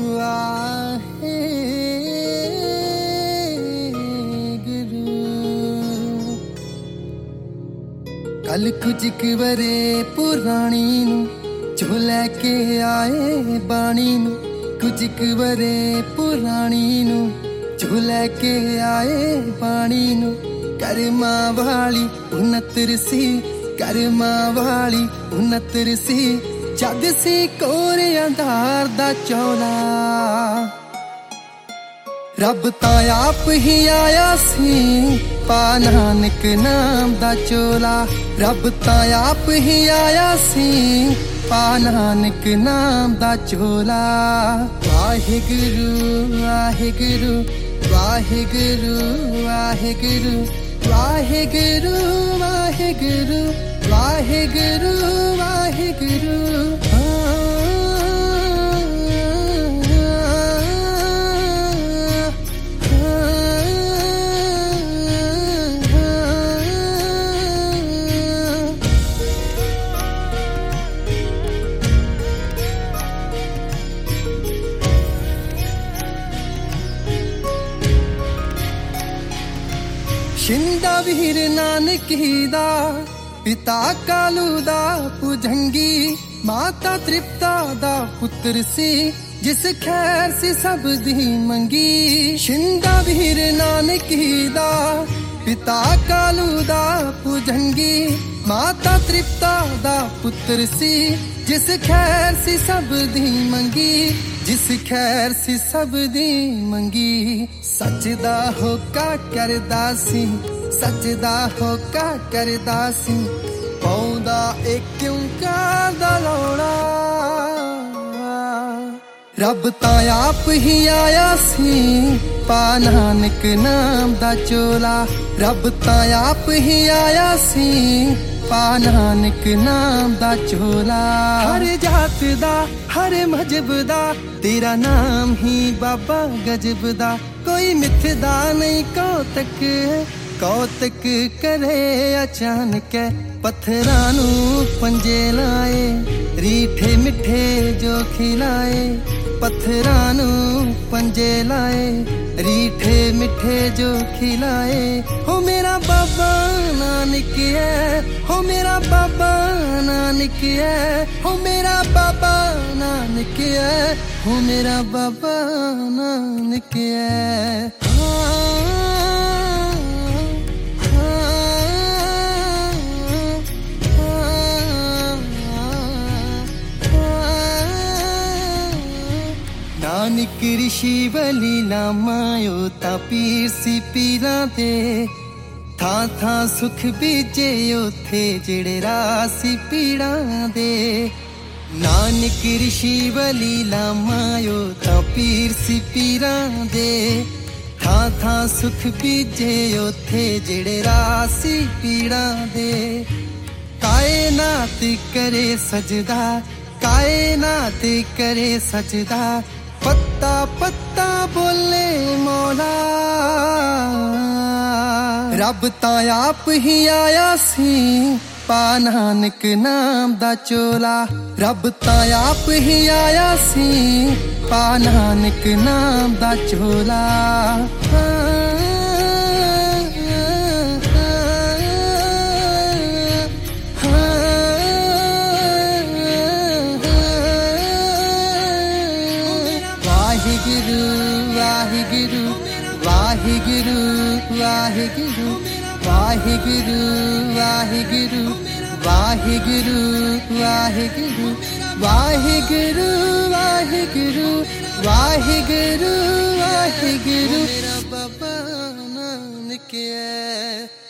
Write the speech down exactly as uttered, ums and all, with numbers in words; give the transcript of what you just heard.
कल कुछ वरे पुरानी नू जो लैके आए बाणी नू, कुछ वरे पुरानी नू जो लैके आए बाणी नू। करमा वाली उनतर सी, करमा वाली उनतर सी, जद सी कोरे अंधार दा चौला। रब तां आप ही आया सी, पा नानक नाम दा चोला। रब तां आप ही आया सी, पा नानक नाम दा चोला। वाहिगुरु वाहिगुरु वाहिगुरु वाहिगुरु वाहिगुरु वाहिगुरु वाहिगुरु वाहिगुरु। शिंदा वीर नानकी दा, पिता कालू दा पुजंगी, माता तृप्ता दा पुत्र सी, जिस खैर सी सब दी मंगी। शिंदा वीर नानकी दा, पिता कालू दा पुजंगी, माता तृप्ता दा पुत्र सी, जिस खैर सी सब दी मंगी, जिस खैर सी सब दी मंगी। सच दा होका करदा सी, सच दा होका करदा सी, पौंदा एक ओंकार दा लौड़ा। रब तां आप ही आया सी, पा नानक नाम दा चोला। रब तां आप ही आया सी, पा नानक नाम दा चोला। हर जात दा हर मजहब दा तेरा नाम ही बाबा गजब दा। कोई मिथदा नहीं कौतक, कौतक करे अचानक। पत्थरां नू पंजे लाए, रीठे मिठे जो खिलाए। पत्थरां नू पंजे लाए, रीठे मिठे जो खिलाए। हो मेरा बाबा नानक है, हो मेरा बाबा नानक है, हो मेरा बाबा नानक है, हो मेरा बाबा नानक है। नानक ऋषि बली लामायो ता पीर सी पीरां दे। थां थां सुख बीजे उथे जेड़े रासी पीड़ां दे। नानक ऋषि बली लामायो ता पीर सी पीरां दे। थां थां सुख बीजे उथे जेड़े रासी पीड़ां दे। कायनात करे सजदा, कायनात करे सजदा, पत्ता पत्ता बोले मौला। रब तां आप ही आया सी, पा नानक नाम दा चोला। रब तां आप ही आया सी, पा नानक नाम दा चोला। वाहिगुरु वाहिगुरु वाहिगुरु वाहिगुरु वाहिगुरु वाहिगुरु वाहिगुरु वाहिगुरु वाहिगुरु वाहिगुरु वाहिगुरु वाहिगुरु। मेरा बाबा नानक है।